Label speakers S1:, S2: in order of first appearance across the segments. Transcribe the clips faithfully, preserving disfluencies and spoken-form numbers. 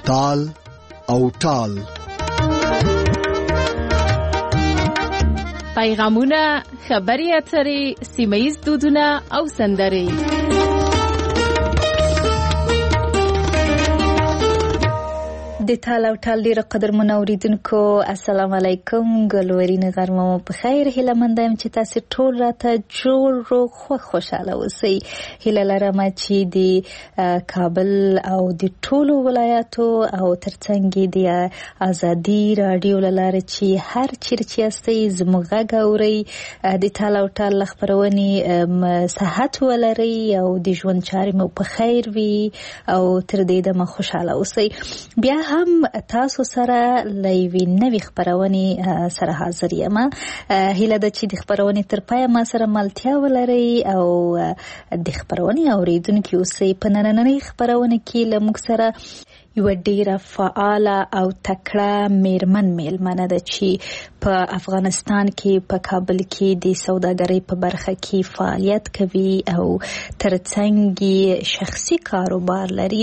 S1: تال او ټال.
S2: پیغامونه، خبري اترې، سیمه‌ییز دودونه او سندرې.
S3: د تال او ټال ډیره قدرمن اوریدونکو، السلام علیکم. ګلورین غرمه مو په خیر. هیله مند یم چې تاسو ټول راته جوړ روغ خو خوشاله اوسئ. هیله لرم چې د کابل او د ټولو ولایاتو او ترڅنګ د ازادي رادیو لاره چې هر چیرې یاستئ زموږ غږ اورئ، د تال او ټال خبرونه صحت ولرئ او د ژوند چارې مو په خیر وي او تر دې دمه خوشاله اوسئ. بیا هم تاسو سره لوي نوې خبرونه سره حاضر یم. هیله ده چې د خبرونه تر پای ما سره ملتیا ولري او د خبرونه اوریدونکو اوسئ. په نننۍ خبرونه کې لمږ سره یو ډیره فعال او تکړه میرمن میلمنه ده چې په افغانستان کې په کابل کې د سوداګرۍ په برخه کې فعالیت کوي او ترڅنګ شخصي کاروبار لري.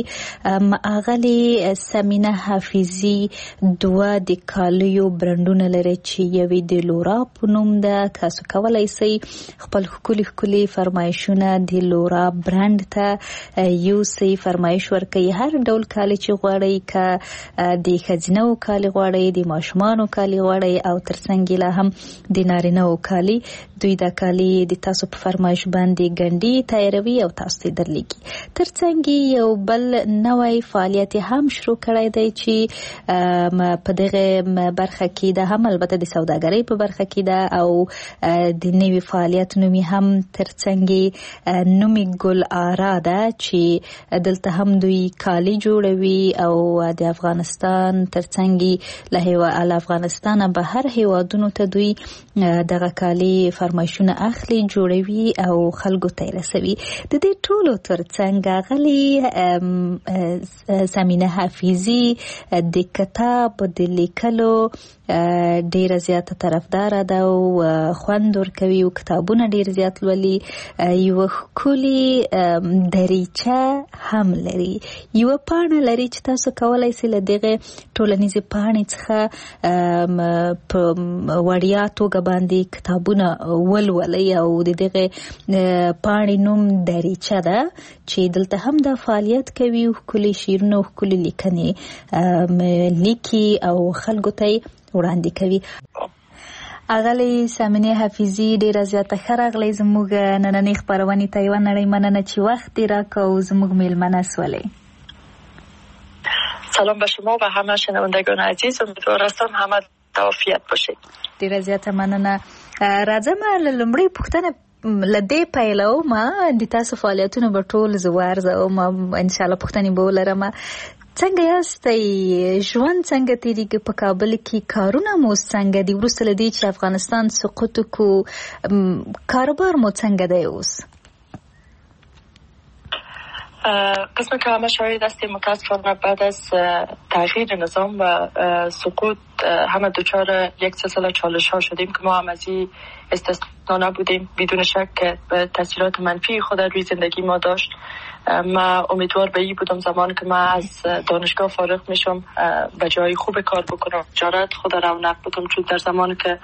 S3: اغلی سمینه حافظی دوه د کالیو برندونه لري چې یوې د لورا په نوم ده. تاسو کولای شئ خپل خولي خولي فرمایشونه د لورا برند ته یوسئ، فرمایش ورکړئ. هر ډول کالی چې غواړئ، که د ښځینه کالی غواړئ، د ماشومانو کالی غواړئ او ترڅنګ لا هم د نارینه کالی، دوی د کالی د تاسو په فرمایش باندې ګنډي تیاروي او تاسو ته درلیږي. ترڅنګ یو بل نوی فعالیت هم شروع کړی دی چې په دغه برخه کې ده، هم البته د سوداګرۍ په برخه کې ده او د نوی فعالیت نومي هم ترڅنګ نومي ګل آرا ده چې دلته هم دوی کالی جوړوي او د افغانستان ترڅنګ له هیواد افغانستان به هر هیوادونو ته دوی دغه کالی فرمایشونه اخلي، جوړوي او خلکو ته رسوي. د دې ټولو ترڅنګ غلي سمینه حافظی د کتاب د لیکلو ډیره زیاته طرفدار ده او خوند ورکوي او کتابونه ډیر زیات لولي. یو خولي دریچه هم لري، یو پاڼه لري چې تاسو کولای شئ له دغه ټولنیزې پاڼې څخه په وړیا توګه باندې کتابونه ولولئ او د دغه پاڼې نوم دریچه ده چې دلته هم د فعالیت کوي او خولي شیرونه او خولي لیکنې لیکي او خلکو ته وړاندې کوي. اغلی سامنه حافظی ډیره زیاته خراغلی زموږ نننۍ خبرونه ته یو نړۍ مننه چې وخت راکو زموږ میلمنه سولې.
S4: سلام به شما و همه شنوندگان عزیز، امیدوار هستم همه عافیت باشید.
S3: ډیره زیاته مننه. راځم لومړی پوښتنه لدې پیلو ما د تاسو فعالیتونو په ټول زوار زو ما ان شاء الله پوښتنې به ولرم. څنګه یاستئ؟ ژوند څنګه تیریږي په کابل کې؟ کارونه مو څنګه دي؟ وروسته له دې چې افغانستان سقوط وکړو کاروبار مو څنګه دی اوس؟
S4: قسم که همه شاهد هستیم متاسفانه بعد از تغییر نظام و سقوط همه دچار یک سلسله چالش ها شدیم که ما هم از این استثنا نبودیم. بدون شک تاثیرات منفی خود روی زندگی ما داشت. من امیدوار به این بودم زمان که من از دانشگاه فارغ میشم به جای خوب کار بکنم، تجارت خود رونق بدم، چون در زمانی که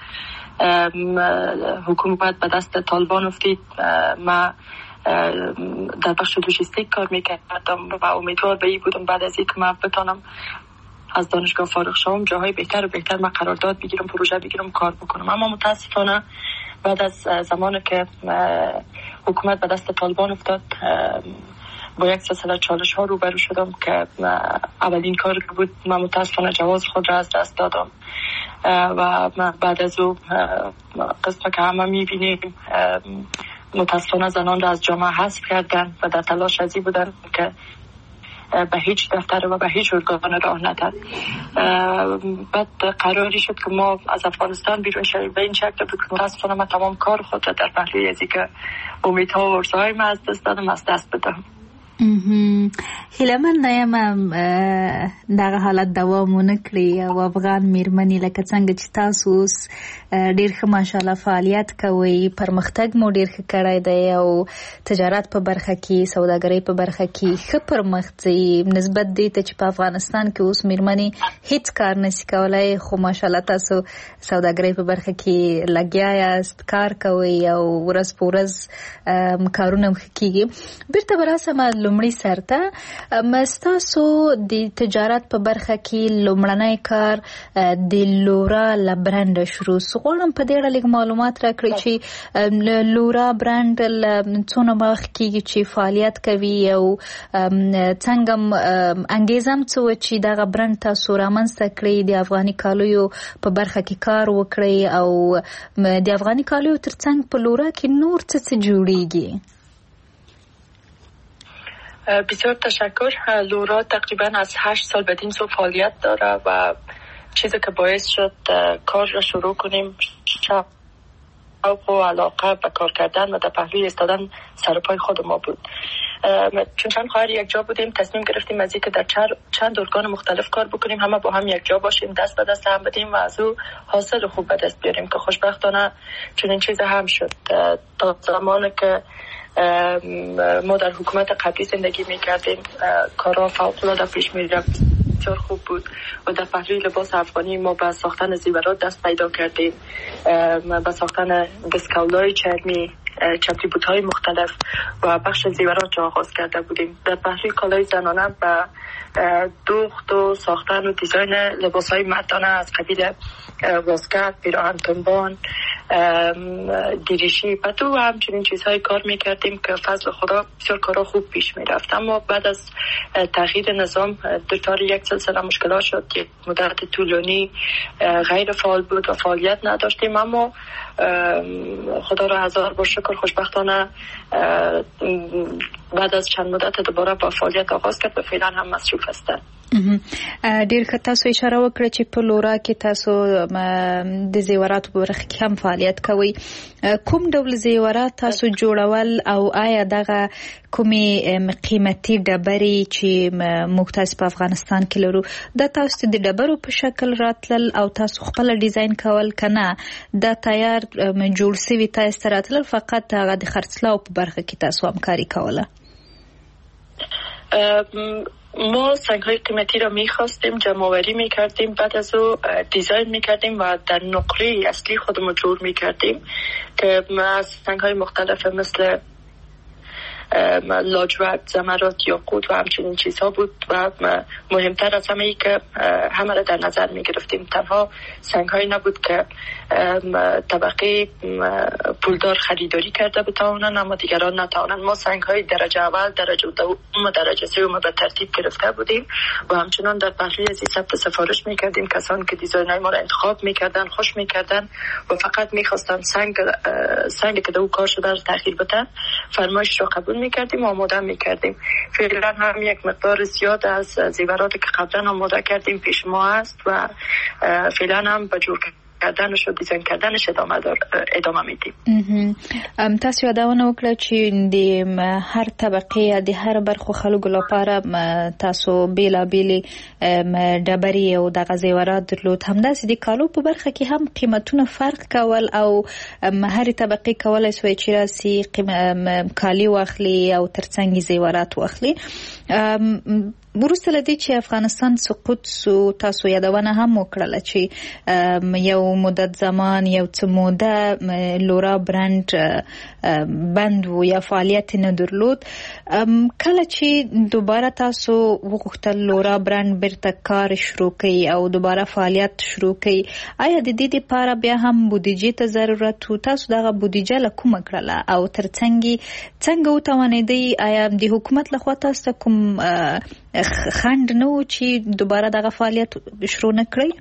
S4: حکومت به دست طالبان افتید من در بخش لوجستیک کار میکردم و امیدوار به این بودم بعد از این که من بتانم از دانشگاه فارغ شوم جاهای بهتر و بهتر من قرارداد بگیرم، پروژه بگیرم، کار بکنم. اما متاسفانه بعد از زمانی که حکومت به دست طالبان افتاد با یک سلسله چالش ها روبرو شدم که اولین کار بود من متاسفانه جواز خود را از دست دادم و بعد از او قسم که همه میبینیم متاسفانه زنان را از جامعه حذف کردن و در تلاش ازی بودن که به هیچ دفتر و به هیچ ارگان راه ندن. بعد قراری شد که ما از افغانستان بیرون شویم. به این شکل بود که متاسفانه من تمام کار خود را در پهلوی ازی که امیدها و ارزوهای من از دست دادم از دست بدم.
S3: هیله من دایم دغه حالت دوام ونه کړي او افغان میرمنې لکه څنګه چې تاسو اوس ډېر ښه ماشاءالله فعالیت کوئ، پرمختګ مو ډېر ښه کړی دی او تجارت په برخه کې، سوداګرۍ په برخه کې ښه پرمخ ځئ نسبت دې ته چې په افغانستان کې اوس میرمنې هیڅ کار نشي کولی، خو ماشاءالله تاسو سوداګرۍ په برخه کې لګیا یاست، کار کوئ او ورځ په ورځ کارونه هم ښه کېږي. بیرته به راسم لومړي سر ته، ستاسو د تجارت په برخه کې لومړنی کار د لورا له برنډ شروع سو. غواړم په دې اړه لږ معلومات راکړئ چې لورا برنډ څونه وخت کېږي چې فعالیت کوي او څنګه انګیزه هم څه وه چې دغه برنډ تاسو رامنځته کړئ، د افغاني کالیو په برخه کې کار وکړئ او د افغاني کالیو ترڅنګ په لورا کې نور څه څه جوړیږي؟
S4: بسیار تشکر. لورا تقریبا از هشت سال بدین سو فعالیت داره و چیزی که باعث شد کار را شروع کنیم شوق و علاقه به کار کردن و در پهلوی ایستادن سر پای خود ما بود. چون چند خواهر یک جا بودیم، تصمیم گرفتیم از اینکه در چند ارگان مختلف کار بکنیم، همه با هم یک جا باشیم، دست به دست هم بدیم و از او حاصل خوب به دست بیاریم که خوشبختانه چنین چیز هم شد. تا زمانی که ما در حکومت قبلی زندگی میکردیم کارا فوق‌العاده پیش میرفت، بسیار خوب بود و در پهلوی لباس افغانی ما به ساختن زیورات دست پیدا کردیم، به ساختن بسکولای چرمی، چپلی بوت‌های مختلف و بخش زیورات را آغاز کرده بودیم. در پهلوی کالای زنانه به دوخت و ساختن و دیزاین لباس‌های مردانه از قبیل واسکت، پیراهن تنبان، دیریشی و تو همچنین چیزهای کار میکردیم که فضل خدا بسیار کارا خوب پیش میرفت. اما بعد از تغییر نظام دچار یک سلسله مشکلات شد، یک مدت طولانی غیر فعال بود و فعالیت نداشتیم، اما خدا را هزار بار شکر خوشبختانه بعد از چند مدت دوباره با فعالیت آغاز کرد و فعلا هم مصروف هستند.
S3: ډیر ښه، تاسو اشاره وکړه چې په لورا کې تاسو د زیوراتو په برخه کې هم فعالیت کوئ. کوم ډول زیورات تاسو جوړول او آیا دغه کومې قیمتي ډبرې چې موږ تاسو په افغانستان کې لرو دا تاسو د ډبرو په شکل راتلل او تاسو خپل ډیزاین کول کنه دا تیار جوړ شوی تاسو راتلل فقط هغه د خرڅلاو په برخه کې تاسو همکاري کوله؟
S4: ما سنگ‌های قیمتی را می‌خواستیم، جمع‌آوری می‌کردیم، بعد از او دیزاین می‌کردیم و در نقره اصلی خودمون جور می‌کردیم که از سنگ‌های مختلف مثل لاجورد، زمرد، یاقوت و همچنین چیزها بود و مهمتر از همه ای که همه را در نظر می گرفتیم. تنها سنگ‌هایی نبود که طبقه پولدار خریداری کرده بتوانند اما دیگران نتوانند. ما سنگ‌های درجه اول، درجه دوم و درجه سوم به ترتیب گرفته بودیم و همچنان در پهلوی ازی ثبت سفارش می‌کردیم. کسانی که دیزاین‌های ما را انتخاب می‌کردند خوش می‌کردند و فقط می‌خواستند سنگ سنگی که در او کار شده را تغییر بدن، فرمایش را قبول میکردیم و آماده میکردیم. فعلا هم یک مقدار زیاد از زیوراتی که قبلا آماده کردیم پیش ما است و فعلا هم به جور کردنش و دیزاین کردنش ادامه دار ادامه میدیم.
S3: تاسو یادونه وکړه چې د هر طبقه د هر برخو خلکو لپاره تاسو بیلابیل ډبرې او د زیورات درلود، همداسې د کالو په برخه کې هم قیمتونه فرق کول او هر طبقه کولای شوی چې راسي کالی واخلي او ترڅنګ زیورات واخلي. وروسته لدی چې افغانستان سقوط سو تاسو یادونه هم وکړه چې یو مدت زمان یو څه موده لورا برند بند و یا فعالیت نه درلود. کله چې دوباره تاسو وغوښتل لورا برند بیرته کار شروع کړئ او دوباره فعالیت شروع کړئ، آیا د دې لپاره بیا هم بودیجې ته ضرورت و؟ تاسو دغه بودیجه له کومه کړله او ترڅنګ څنګه وتوانیدئ؟ آیا د حکومت لخوا تاسو کوم خند نه و چې دوباره دغه فعالیت شروع نکړئ؟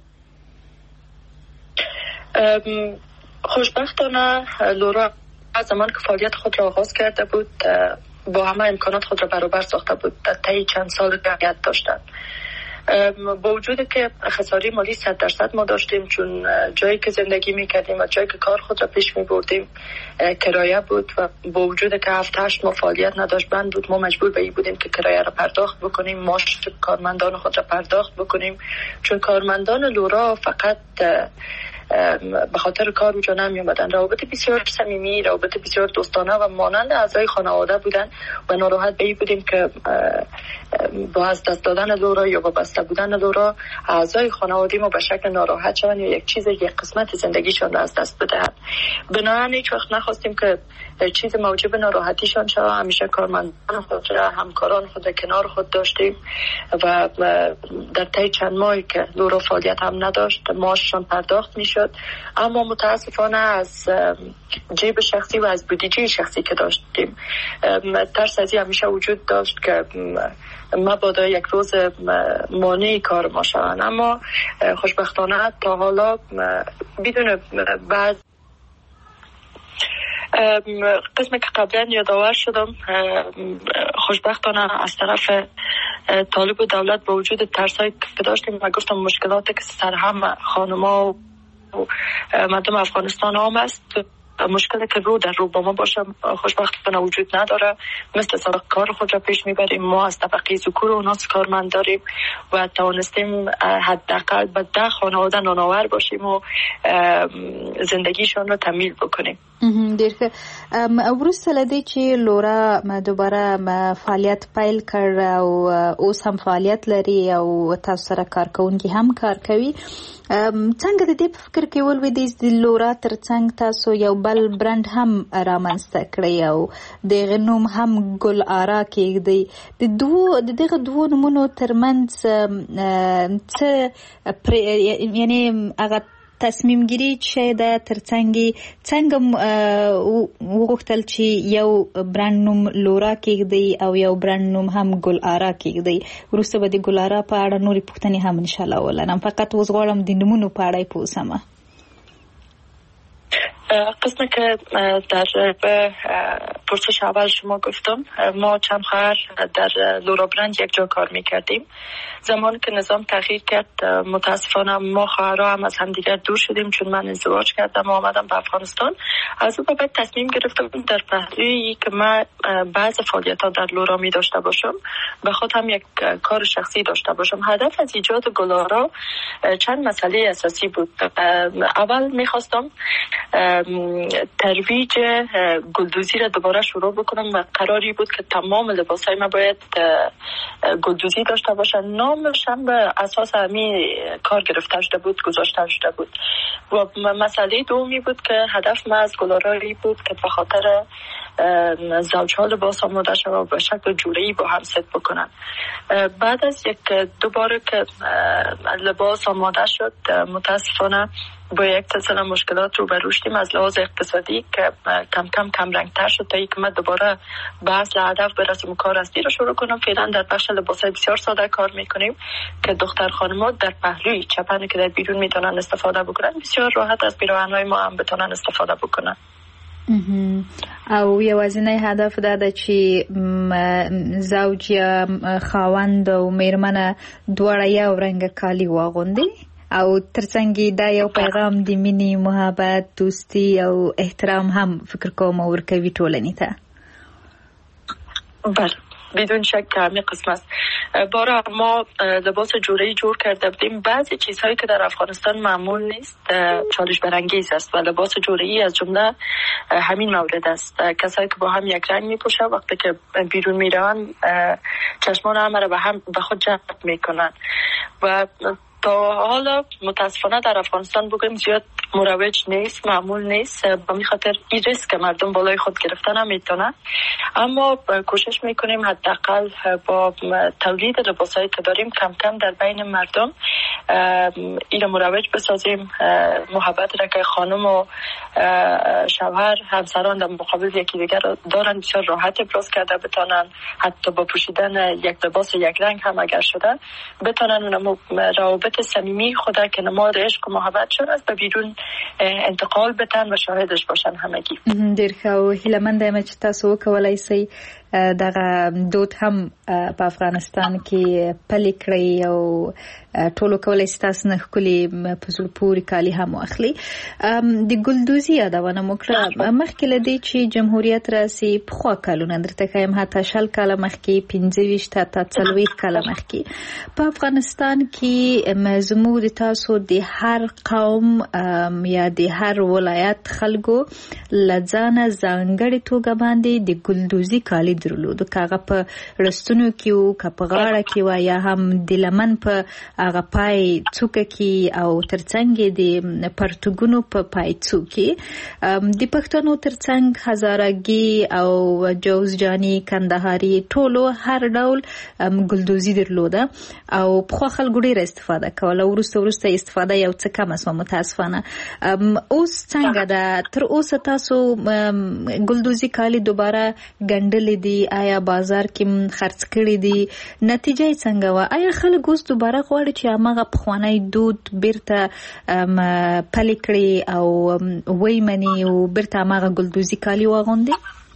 S4: خوشبختانه لورا از زمان که فعالیت خود را آغاز کرده بود با همه امکانات خود را برابر ساخته بود. در طی چند سال فعالیت داشتند با وجود که خساره مالی صد درصد ما داشتیم، چون جایی که زندگی میکردیم و جایی که کار خود را پیش میبردیم کرایه بود و با وجود که هفت هشت ماه فعالیت نداشت بند بود، ما مجبور به این بودیم که کرایه را پرداخت بکنیم، معاش کارمندان خود را پرداخت بکنیم، چون کارمندان لورا فقط به خاطر کار اونجا نمی اومدن. روابط بسیار صمیمی، روابط بسیار دوستانه و مانند اعضای خانواده بودن و ناراحت به این بودیم که با از دست دادن لورا یا با بسته بودن لورا اعضای خانواده ما به شکل ناراحت شوند یا یک چیز یک قسمت زندگیشان را از دست بدهند. بنابراین هیچ وقت نخواستیم که چیز موجب ناراحتیشان شود. همیشه کارمندان خود را، همکاران خود را کنار خود داشتیم و در طی چند ماهی که لورا فعالیت هم نداشت معاششان پرداخت میشد. اما متاسفانه از جیب شخصی و از بودجه شخصی که داشتیم ترس از این همیشه وجود داشت که مبادا یک روز مانع کار ما شوند. اما خوشبختانه تا حالا بدون بعد قسمی که قبلا یادآور شدم، خوشبختانه از طرف طالب و دولت با وجود ترسایی که داشتیم و گفتم مشکلاتی که سر هم خانما و مردم افغانستان هم است، مشکلی که رو در رو با ما باشه خوشبختانه وجود نداره. مثل سابق کار خود را پیش میبریم. ما از طبقه ذکور و ناس کارمند داریم و توانستیم حداقل به ده خانواده نانآور باشیم و زندگیشان را تکمیل بکنیم.
S3: ډیر ښه. وروسته له دې چې لورا دوباره فعالیت پیل کړ او اوس هم فعالیت لري او تاسو سره کارکونکي هم کار کوي، څنګه د دې په فکر کې ولوېدئ د لورا ترڅنګ تاسو یو بل برند هم رامنځته کړئ او د هغې نوم هم ګل آرا کېږدئ؟ د دوو د دغه دوو نومونو ترمنځ څه یعنې هغه تصمیم گیری چې د ترڅنګ څنګه وغوښتل چې یو برند نوم لورا کېږدئ او یو برند نوم هم ګل آرا کېږدئ؟ وروسته به د ګل آرا په اړه نورې پوښتنې هم انشاءالله ولرم، فقط اوس غواړم د نومونو په اړه پوه شم.
S4: قسمی که در پرسش اول شما گفتم، ما چند خواهر در لورا برند یک جا کار میکردیم. زمان که نظام تغییر کرد متاسفانه ما خواهرها هم از همدیگر دور شدیم، چون من ازدواج کردم و آمدم به افغانستان. از اون بعد تصمیم گرفتم در پهلوی که من بعض فعالیت ها در لورا می داشته باشم به خود هم یک کار شخصی داشته باشم. هدف از ایجاد گل آرا چند مسئله اساسی بود. اول میخواستم ترویج گلدوزی را دوباره شروع بکنم و قراری بود که تمام لباسای ما باید گلدوزی داشته باشن. نامش هم به اساس همین کار گرفته شده بود، گذاشته شده بود. و مسئله دومی بود که هدف ما از گل آرایی بود که به خاطر زوجها لباس آماده شد و به شکل جوره‌ای با هم ست بکنن. بعد از یک دوباره که لباس آماده شد متاسفانه با یک سلسله مشکلات رو بر شدیم از لحاظ اقتصادی که کم کم کم رنگتر شد تا اینکه من دوباره به اصل هدف برسیم و کار اصلی رو شروع کنم. فعلا در بخش لباسای بسیار ساده کار میکنیم که دختر خانم‌ها در پهلوی چپنی که در بیرون میتونن استفاده بکنن بسیار راحت از پیراهن‌های ما هم بتونن استفاده بکنن.
S3: او یوازینی هدف دا ده چې زوج یا خاوند او میرمنه دواړه یو رنګه کالي واغوندي او ترڅنګ دا یو پیغام د مینې، محبت، دوستی او احترام هم فکر کوم ورکوي ټولنې ته.
S4: بله بدون شک همین قسم است. بارا ما لباس جوره‌ای جور کرده بودیم. بعضی چیزهایی که در افغانستان معمول نیست چالش برانگیز است و لباس جوره‌ای از جمله همین مورد است. کسایی که با هم یک رنگ میپوشن وقتی که بیرون میرن چشمان همه را به هم به خود جلب میکنن و تا حالا متاسفانه در افغانستان بگویم زیاد مروج نیست، معمول نیست. با می خاطر این ریسک مردم بالای خود گرفتن هم میتونن. اما کوشش میکنیم حداقل با تولید لباسایی که داریم کم کم در بین مردم این مروج بسازیم. محبت را که خانم و شوهر همسران در مقابل یکی دیگر دارن بسیار راحت ابراز کرده بتونن حتی با پوشیدن یک لباس یک رنگ هم اگر شده بتونن روابط صمیمی خدا که نماد عشق و محبت شده است به بیرون انتقال بدن و شاهدش باشن همگی.
S3: ډیر ښه او هیله مند یم چې تاسو وکولای شئ دغه دود هم په افغانستان کې پلي کړی او ټولو کولای ستاسو نه خولي په زړه پورې کالي هم واخلي. د ګلدوزي یادونه مکړه مخکې لدی چې جمهوریت راسي په خوا کالونه درته کایم حتی شل کاله مخکې پنځه ویشت تا څلوېښت کاله مخکې په افغانستان کې زموږ د تاسو د هر قوم یا د هر ولایت خلکو لځانه ځانګړې توګه باندې د ګلدوزي کالي درلود کاغه په رستونو کې او په غاړه کې و یا هم د لمن په هغه پای څوکه کې او ترڅنګ د پرتګونو په پای څوکې د پښتنو ترڅنګ هزارګي او جوزجاني کندهاري ټولو هر ډول ګلدوزي درلوده او په خلکو ډېر استفاده کوله. ورسته ورسته استفاده یو څه کم اسو متاسفانه. اوس څنګه ده تر اوسه تاسو ګلدوزي کالي دوباره ګندلې دي آیا بازار کې خرڅ کړي دي نتیجه څنګه و آیا خلک اوس دوباره غواړي چې هغه پخوانی دود بیرته پلي کړي او وای منی او بیرته هغه ګلدوزي کالي واغوندي؟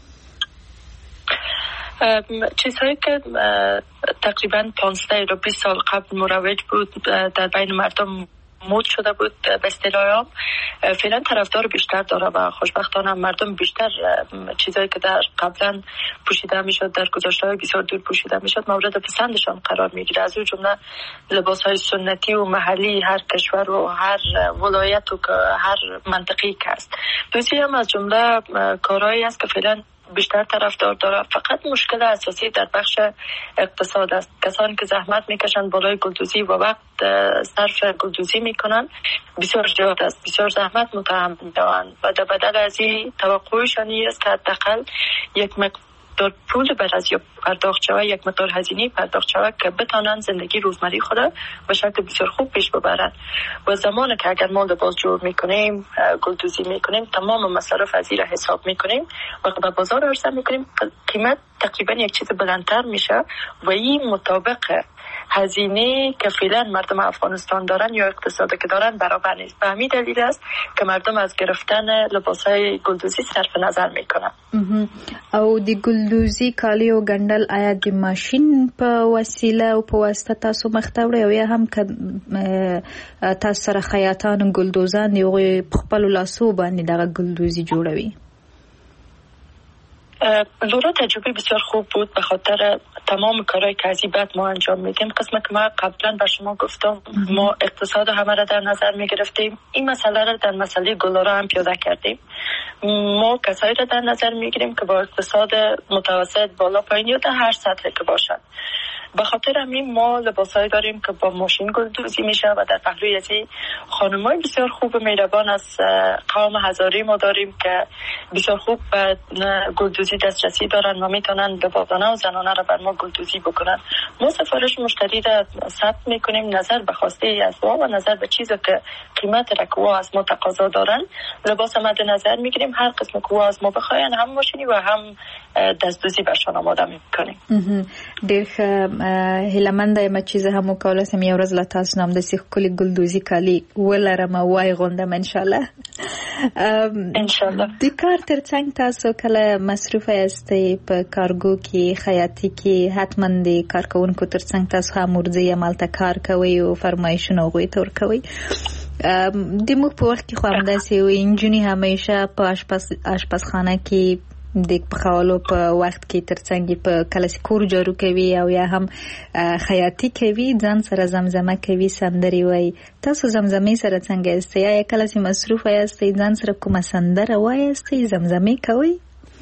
S4: چیزهایی که تقریبا پانزده یا بیست سال قبل مروج بود در بین مردم مود شده بود به اصطلاح عام فعلا طرفدار بیشتر داره و خوشبختانه مردم بیشتر چیزایی که در قبلا پوشیده میشد در گذشته بسیار دور پوشیده میشد مورد پسندشان قرار میگیره. از اون جمله لباسهای سنتی و محلی هر کشور و هر ولایت و هر منطقه‌ای که است. دوسری هم از جمله کارهایی است که فعلا بیشتر طرفدار داره. فقط مشکل اساسی در بخش اقتصاد است. کسانی که زحمت میکشن بالای گلدوزی و وقت صرف گلدوزی میکنن بسیار زیاد است. بسیار زحمت متحمل میشوند و در بدل از این توقعشان است که حداقل یک مقدار پول بر از پرداخت شود یک مقدار هزینه پرداخت شود که بتانند زندگی روزمره خود به شکل بسیار خوب پیش ببرند. و زمانی که اگر ما لباس جور میکنیم گلدوزی میکنیم تمام مصارف از این حساب میکنیم و به بازار عرضه میکنیم قیمت تقریبا یک چیز بلندتر میشه و این مطابق هزینه که فعلا مردم افغانستان دارن یا اقتصادی که دارن برابر نیست. به همین دلیل است که مردم از گرفتن لباسای گلدوزی صرف نظر میکنن.
S3: او د ګلدوزي کالي او ګندل آیا د ماشين په وسیله او په واسطه تاسو مختوړی او یا هم که تاسو سره خیاطان ګلدوزان دی په خپل لاسو باندې دغه ګلدوزي جوړوي؟
S4: لورا تجربه بسیار خوب بود به خاطر تمام کارهای که از این بعد ما انجام میدیم. قسم که ما قبلا به شما گفتم ما اقتصاد همه را در نظر میگرفتیم. این مسئله را در مسئله گلارا هم پیاده کردیم. ما کسایی را در نظر میگیریم که با اقتصاد متوسط بالا پایین یا در هر سطح که باشد. به خاطر همین ما لباسایی داریم که با ماشین گلدوزی میشه و در پهلوی از این خانمای بسیار خوب مهربان از قوم هزاری ما داریم که بسیار خوب به گلدوزی دسترسی دارن و میتونن لباسانه و زنانه را بر ما گلدوزی بکنن. ما سفارش مشتری را ثبت میکنیم نظر به خواسته از ما و نظر به چیزی که قیمت را که وا از ما تقاضا دارن لباس مد نظر میگیریم. هر قسم که وا از ما بخواین هم ماشینی و هم دستدوزی برشان آماده میکنیم.
S3: ډېر هیلمنده یم چې زه هم وکولی سم یو ورځ له تاسو نه همداسې ښکلي ګلدوزي کالي ولرم او وایغوندم انشاءالله.
S4: انشاءالله.
S3: د کار ترڅنګ تاسو کله مصروفه یاستئ په کارګو کې خیاطي کې حتما د کارکوونکو ترڅنګ تاسو هم ورځئ همالته کار کوئ او فرمایشونه هغوی ته ورکوئ. د موږ په وخت کې خو همداسې وي نجونې همیشه په اشپزخانه کې د پخولو په وخت کې ترڅنګ په کله چې کور جارو کوي او یا هم خیاطي کوي ځان سره زمزمه کوي سندرې وایي. تاسو زمزمې سره څنګه یاستئ؟ یا کله چې مصروفه یاستئ ځان سره کومه سندره وایاستئ زمزمې کوئ؟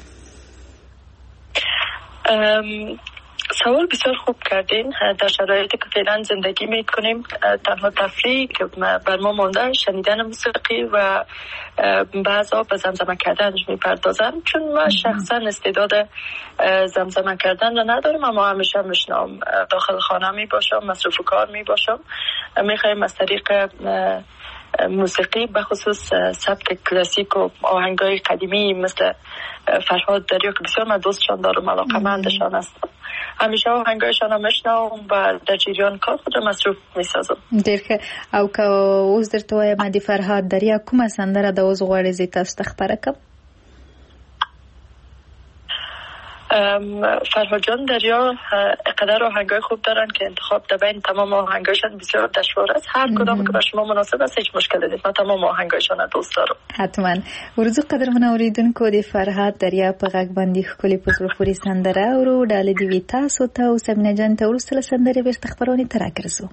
S4: سوال بسیار خوب کردین. در شرایطی که فعلا زندگی میکنیم تنها تفریحی که بر ما مانده شنیدن موسیقی و بعضا به زمزمه کردن میپردازن. چون من شخصا استعداد زمزمه کردن را ندارم اما همیشه میشنم داخل خانه میباشم مصروف کار میباشم میخوایم از طریق موسیقی به خصوص سبک کلاسیک و آهنگای قدیمی مثل فرهاد دریا که بسیار من دوستشان دارم علاقه‌مندشان هستم همیشه آهنگایشان هم میشنوم و در جریان کار خود مصروف میسازم.
S3: ډېر ښه. او که اوس درته وایم د فرهاد دریا کومه سندره د اوس غواړې زه تاسو ته خپره کړم؟
S4: فرهاد جان دریا اقدر آهنگای خوب دارن که انتخاب در بین تمام آهنگایشان بسیار دشوار است. هر کدام که بر شما مناسب است هیچ مشکلی نیست. من تمام آهنگایشان دوست دارم.
S3: حتما. ورزو قدر من اوریدونکو د فرهاد دریا په غږ باندې ښکلې په زړه پورې سندره اورو. ډالۍ دې وي تاسو ته او سمینه جان ته وروسته له سندرې بېرته خپرونې ته راګرځو.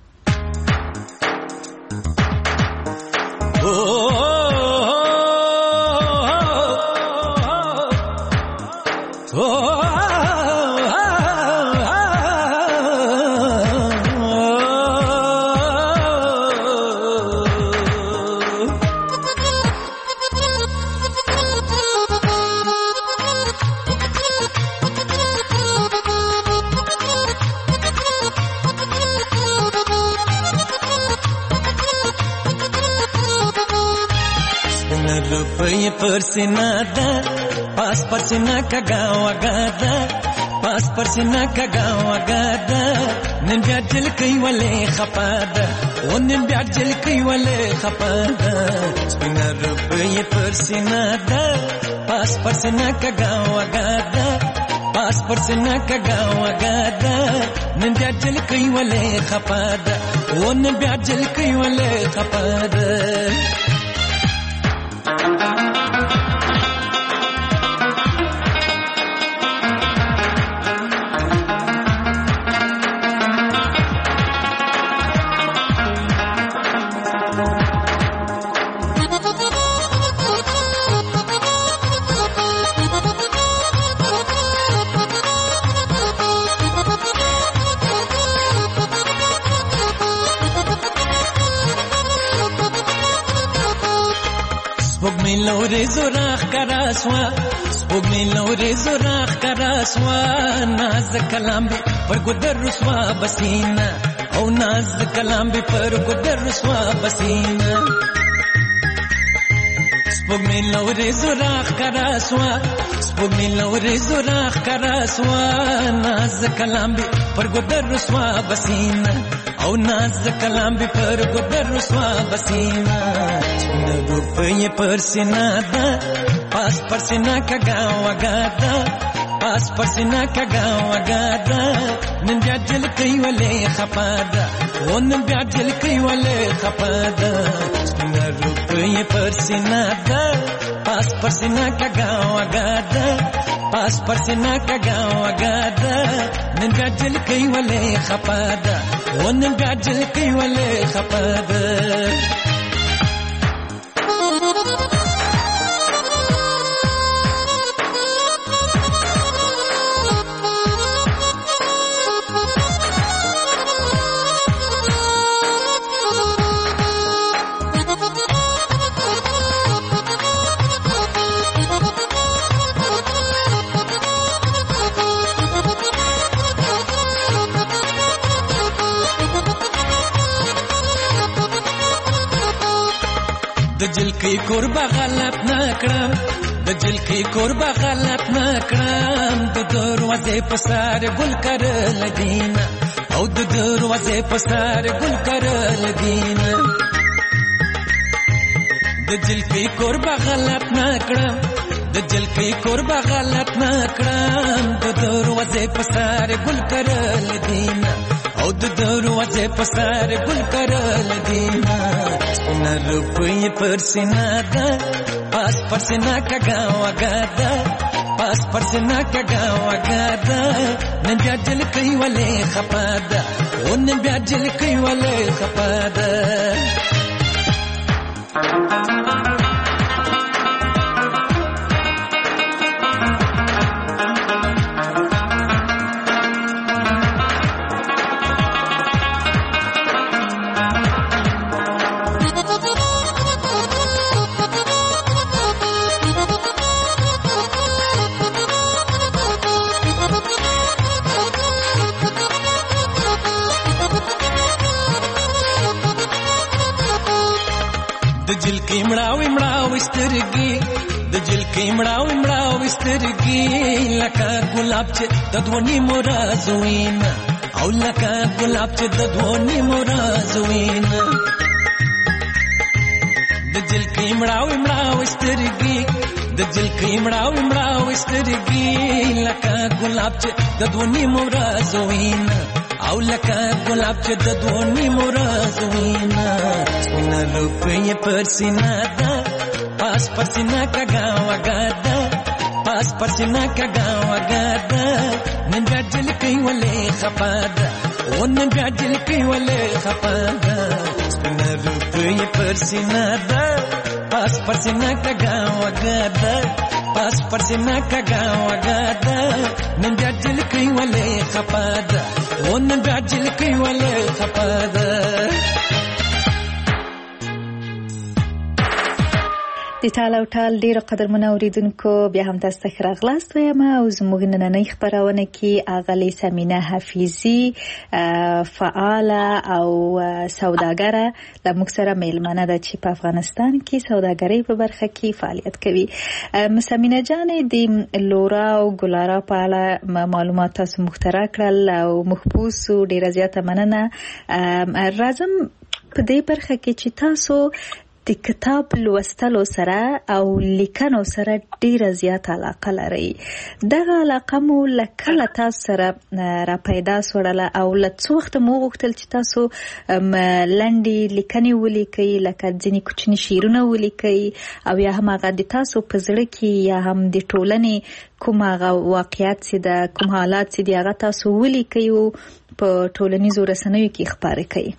S5: रुपये पर सीना दा पास पर सीना का गाँव गादा पास पर सीना का गाँव गादा निम्ब्या जल कई वाले खपादा वो निम्ब्या जल कई वाले खपादा बिना रुपये पर सीना दा पास पर सीना का गाँव गादा पास पर सीना का गाँव गादा निम्ब्या जल कई वाले खपादा वो निम्ब्या जल कई वाले खपादा Spogmi lore zorakh karaswa Spogmi lore zorakh karaswa Naz kalam bhi par gudar ruswa basina Au naz kalam bhi par gudar ruswa basina Spogmi lore zorakh karaswa Spogmi lore zorakh karaswa Naz kalam bhi par gudar ruswa basina Au naz kalam bhi par gudar ruswa basina रुपये पर सीना दा पास पर सीना का गाँव गादा पास पर सीना का गाँव गादा निम्ब्या जल कई वाले खपादा वो निम्ब्या जल कई वाले खपादा रुपये पर सीना दा पास पर सीना का गाँव गादा पास पर सीना का गाँव गादा निम्ब्या जल कई वाले खपादा वो निम्ब्या जल कई वाले खपादा د جل کی قربا غلط نکړم د جل کی قربا غلط نکړم د دروازې په سر ګل کرل دینا او د دروازې په سر ګل کرل دینا د جل کی قربا غلط نکړم د جل کی قربا غلط نکړم د دروازې په سر ګل کرل دینا او د دروازې په سر ګل کرل دینا न रुपये पर सीना दा पास पर सीना का गाँव गादा पास पर सीना का गाँव गादा निम्ब्या जल कई वाले खपादा वो निम्ब्या जल कई वाले खपादा د جل کی مړاوي مړاوي سترګي د جل کی مړاوي مړاوي سترګي لکه ګلاب چې د دونی مرازوین او لکه ګلاب چې د دونی مرازوین د جل کی مړاوي مړاوي سترګي د د جلکې مړاوي مړاوي سترګې لکه ګلاب چې د دوه نیمو ورځو وینه او لکه ګلاب چې د دوه نیمو ورځو وینه سپینه روپۍ پر سینه ده پاس پر سینه کږه وږه ده پاس پر سینه کږه وږه ده نن بیا جلکې ولې خفه ده او نن بیا جلکې ولې خفه ده سپینه روپۍ پر سینه ده پاس پر سینه کږه وږه ده پاس پر سینه کږه وږه ده نن بیا جلکې ولې خفه ده او نن بیا جلکې ولې خفه ده
S3: د ټال او ټال ډیر قدرمن اوریدونکو بیا هم تاسو ته راغلاست وایم او زموږ نننۍ خبرونه کې اغلی سمینه حفیظی فعاله او سوداګره د موږ سره میلمنه ده چې په افغانستان کې سوداګرۍ په برخه کې فعالیت کوي. مسمینه جان د لورا او ګلارا په اړه معلومات تاسو مخترع کړل او محبوس ډیر زیاته مننه. راځم په دې برخه کې چې تاسو د کتاب لوستلو سره او لیکنو سره ډیره زیاته علاقه لري. دغه علاقه مو لکه تاسو سره را پیدا سوړله او لڅ وخت مو غوښتل چې تاسو لنډي لیکنې ولیکئ لکه ځینې کوچني شعرونه ولیکئ او یا هم هغه د تاسو په زړه کې یا هم د ټولنې کوم هغه واقعیت چې د کوم حالات چې د هغه تاسو ولیکئ او په ټولنیزو رسنیو کې خپاره کړئ.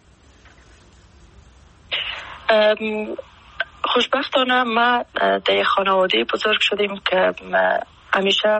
S4: خوشبختانه ما در خانواده بزرگ شدیم که همیشه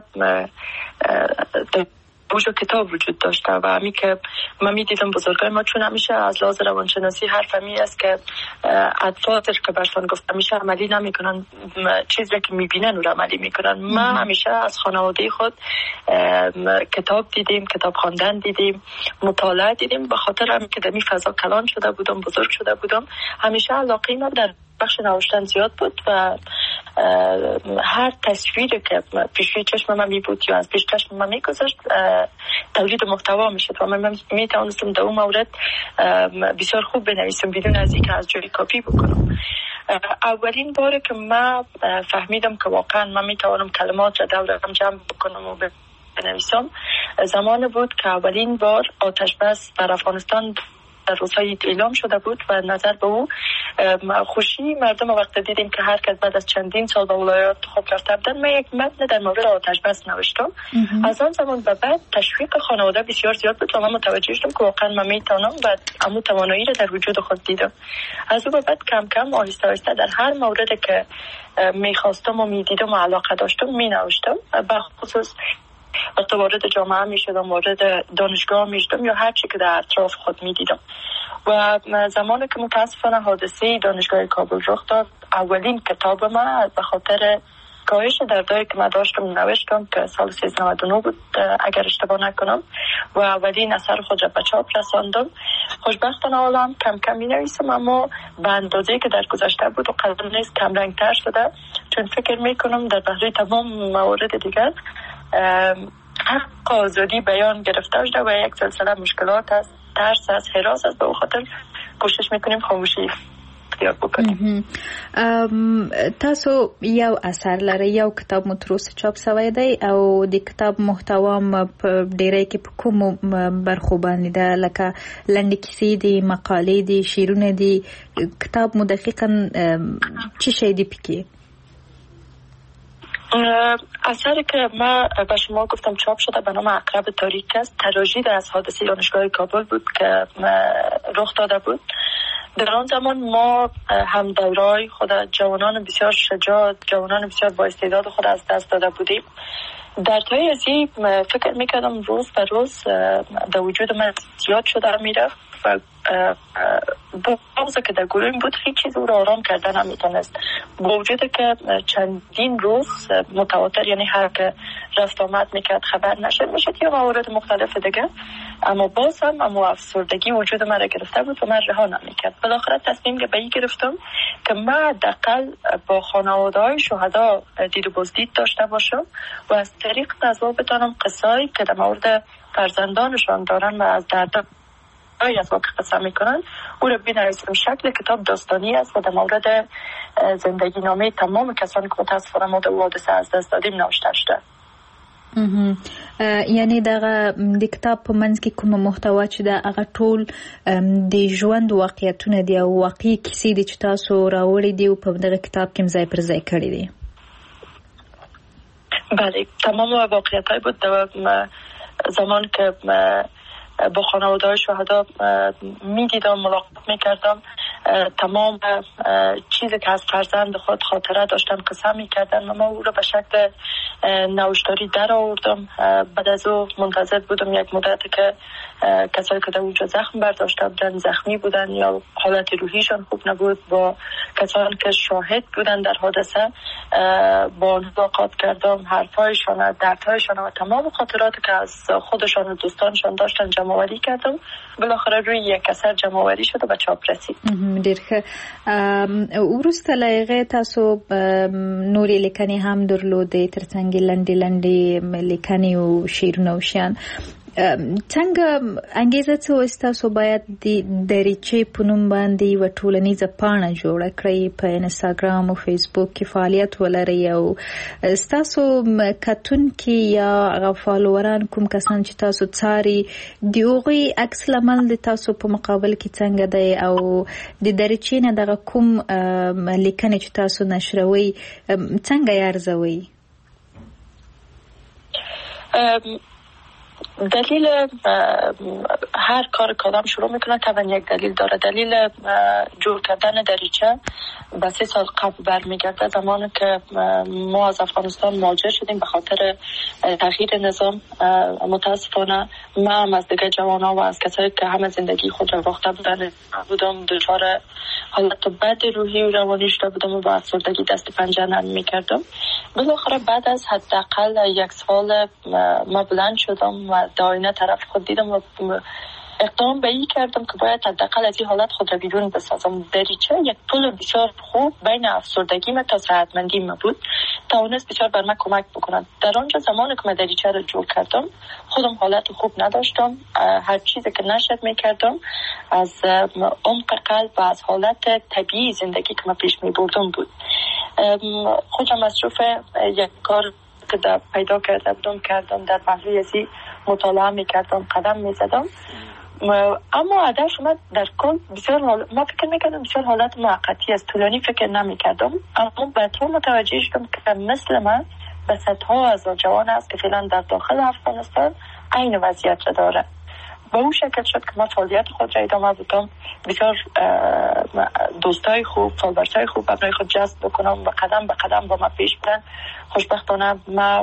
S4: بوجو کتاب وجود داشته و همی که من می دیدم بزرگای ما چون همیشه از لحاظ روانشناسی حرف همی است که اطفال که برسان گفت همیشه عملی نمی کنن چیزی که می بینن رو عملی می کنن. ما همیشه از خانواده خود کتاب دیدیم، کتاب خواندن دیدیم، مطالعه دیدیم. به خاطر هم که در می فضا کلان شده بودم، بزرگ شده بودم، همیشه علاقه ما در بخش نوشتن زیاد بود و هر تصویری که پیشوی چشم من می بود یا از پیش چشم من می گذاشت تولید محتوا می شد و من می توانستم در اون مورد بسیار خوب بنویسم بدون از اینکه از جایی کپی بکنم. اولین باره که من فهمیدم که واقعا من می توانم کلمات را دورم جمع بکنم و بنویسم زمان بود که اولین بار آتش بس در افغانستان در روزهای اعلام شده بود و نظر به او خوشی مردم وقت دیدیم که هر کس بعد از چندین سال به ولایات خود رفته بودن. من یک متن در مورد آتش بس نوشتم. از آن زمان به بعد تشویق خانواده بسیار زیاد بود و من متوجه شدم که واقعا من میتونم و امو توانایی را در وجود خود دیدم. از او به بعد کم کم آهسته آهسته در هر موردی که میخواستم و میدیدم و علاقه داشتم مینوشتم. به خصوص وقتی وارد جامعه می شدم، وارد دانشگاه می شدم یا هر چی که در اطراف خود می دیدم. و زمانی که متاسفانه حادثه دانشگاه کابل رخ داد، اولین کتاب من به خاطر کاهش دردایی که من داشتم نوشتم که سال سیزده نود و نه بود اگر اشتباه نکنم و اولین اثر خود را به چاپ رساندم. خوشبختانه حالا کم کم می نویسم اما به اندازه‌ای که در گذشته بود و قدر نیست کم رنگ‌تر شده، چون فکر می کنم در بحث تمام موارد دیگر حق آزادی بیان گرفته شده و یک سلسله مشکلات است، ترس است، هراس است. به خاطر کوشش میکنیم خاموشی اختیار بکنیم.
S3: تاسو یو اثر لري، یو کتاب مو تر اوسه چاپ شوی دی او د کتاب محتوا په ډیری کې په کومو برخو باندې ده، لکه لنډې کیسې دي، مقالې دي، شعرونه دي. کتاب مو دقیقاً چی شی دی پکې؟
S4: اثری که ما به شما گفتم چاپ شده به نام عقرب تاریک است. تراژدی از حادثه دانشگاه کابل بود که رخ داده بود. در آن زمان ما هم دورای خود جوانان بسیار شجاع، جوانان بسیار با استعداد خود از دست داده بودیم. در تای از این فکر میکردم روز به روز در وجود من زیاد شده میرفت و بغضی که در گروه بود هیچ چیز او را آرام کردن نمیتونست. با وجود که چندین روز متواتر، یعنی هر که رفت آمد میکرد خبر نشد میشد یا موارد مختلف دیگه، اما باز هم اما افسردگی وجود من را گرفته بود و من رها نمیکرد. بالاخره تصمیم به این گرفتم که من حداقل با خانواده های شهدا دید و بازدید داشته باشم و از طریق نظر بتانم قصه‌ای که در مورد فرزندانشان دارن و از درد جایی از واقع قصه میکنن او را بنویسیم. شکل کتاب داستانی است و در مورد زندگی نامه تمام کسانی که متاسفانه ما در حادثه از دست دادیم نوشته شده.
S3: یعنی دغه د کتاب په منځ کې کومه محتوا چې دا هغه ټول د ژوند واقعیتونه دي او واقعي کیسې دي چې تاسو راوړي دي او په دغه کتاب کې ځای پر ځای کړی دي.
S4: بله، تمام واقعیت‌های بود در زمان که با خانواده شهدا می دیدم، ملاقات می کردم، تمام چیزی که از فرزند خود خاطره داشتم قسم می کردن و ما او را به شکل نوشتاری در آوردم. بعد از او منتظر بودم یک مدتی که کسایی که در اونجا زخم برداشته بودن، زخمی بودن یا حالت روحیشان خوب نبود، با کسانی که شاهد بودن در حادثه با ملاقات کردم، حرفایشان، دردهایشان و تمام خاطراتی که از خودشان و دوستانشان داشتن جمع آوری کردم. بالاخره روی یک اثر جمع آوری شد و به چاپ رسید.
S3: ډېر ښه. وروسته له هغې تاسو نورې لیکنې هم درلودې، ترڅنګ لنډې لنډې لیکنې او شعرونه او شیان. څنګه انګیزه څه وه چې تاسو باید د دریچې په نوم باندې یوه ټولنیزه پاڼه جوړه کړئ، په انسټاګرام او فیسبوک کې فعالیت ولرئ او ستاسو کتونکي یا هغه فالووران کوم کسان چې تاسو څاري د هغوی عکس العمل د تاسو په مقابل کې څنګه دی او د دریچې نه دغه کوم لیکنې چې تاسو نشروئ څنګه یې ارزوئ؟
S4: دلیل هر کار که آدم شروع میکنه طبعا یک دلیل داره. دلیل جور کردن دریچه به سه سال قبل برمیگرده، زمانی که ما از افغانستان مهاجر شدیم به خاطر تغییر نظام. متاسفانه من هم از دیگه جوانا و از کسایی که همه زندگی خود را باخته بودن بودم دچار حالت بد روحی و روانی شده بودم و با افسردگی دست پنجه نرم میکردم. بالاخره بعد از حداقل یک سال ما بلند شدم و داینه طرف خود دیدم و اقدام به این کردم که باید حداقل از این حالت خود را بیرون بسازم. دریچه یک پل بسیار خوب بین افسردگی و تا صحتمندی ما بود، توانست بسیار بر من کمک بکنند. در آنجا زمانی که من دریچه را جور کردم خودم حالت خوب نداشتم، هر چیزی که نشد میکردم از عمق قلب و از حالت طبیعی زندگی که من پیش میبردم بود. خودم مصروف یک کار که در پیدا کرده بودم کردم، در پهلوی ازی مطالعه میکردم، قدم میزدم، اما هدف من در کل بسیار حال... ما فکر میکردم بسیار حالت موقتی است، طولانی فکر نمیکردم. اما بعدها متوجه شدم که مثل من به صدها هزار جوان است که فعلا در داخل افغانستان عین وضعیت را داره. با اون شکل شد که من فعالیت خود را ادامه بدم، بسیار دوستای خوب، فالوورای خوب برای خود جذب بکنم و قدم به قدم با ما پیش برن. خوشبختانه ما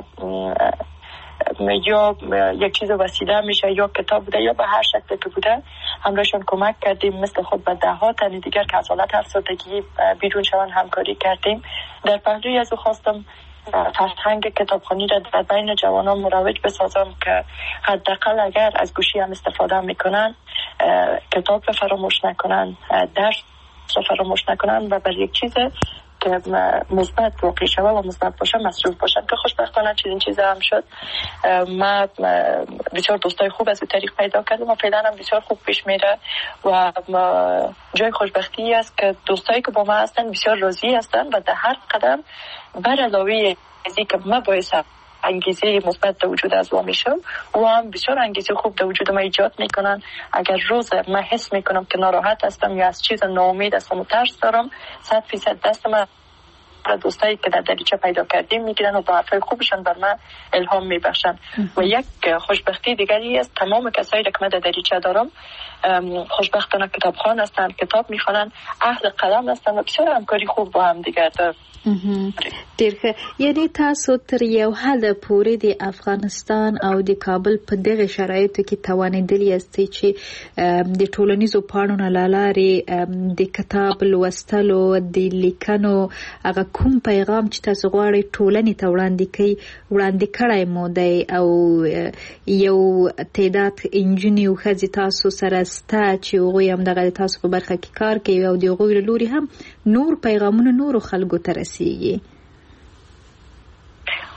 S4: یا یک چیز وسیله میشه یا کتاب بوده یا به هر شکل که بوده همراهشون کمک کردیم. مثل خود به ده ها تن دیگر که از حالت افسردگی بیرون شوند همکاری کردیم. در پهلوی از او خواستم فرهنگ کتابخوانی را در بین جوانان مروج بسازم که حداقل اگر از گوشی هم استفاده میکنن کتاب را فراموش نکنن، درس را فراموش نکنن و بر یک چیز که مثبت واقع شود و مثبت باشه مصروف باشن. که خوشبختانه چنین چیزی هم شد. من بسیار دوستای خوب از این طریق پیدا کردم و فعلا هم بسیار خوب پیش میره و جای خوشبختی است که دوستایی که با من هستن بسیار راضی هستن و در هر قدم بر علاوه ازی که من باعث انگیزه مثبت در وجود از ما میشم و هم بسیار انگیزه خوب در وجود ما ایجاد میکنن. اگر روز من حس میکنم که ناراحت هستم یا از چیز ناامید هستم و ترس دارم، صد فیصد دست من دوستایی که در دریچه پیدا کردیم میگیرن و با حرفای خوبشان بر من الهام میبخشن. و یک خوشبختی دیگری است تمام کسایی که من در دریچه دارم خوشبختانه کتابخوان هستند، کتاب میخوانند، اهل قلم هستند و بسیار همکاری خوب با هم دیگر دارن.
S3: ډېر ښه. یعنې تاسو تر یو حده پورې د افغانستان او د کابل په دغه شرایطو کې توانېدلي یاستئ چې د ټولنیزو پاڼو نه له لارې د کتاب لوستلو، د لیکنو هغه کوم پیغام چې تاسو غواړئ ټولنې ته وړاندې کړئ وړاندې کړی مو دی او یو تعداد نجونې او ښځې تاسو سره سته چې هغوی هم دغه تاسو په برخه کې کار کوي او د هغوی له لورې هم نور پیغامونه نورو خلکو ته رسیږي؟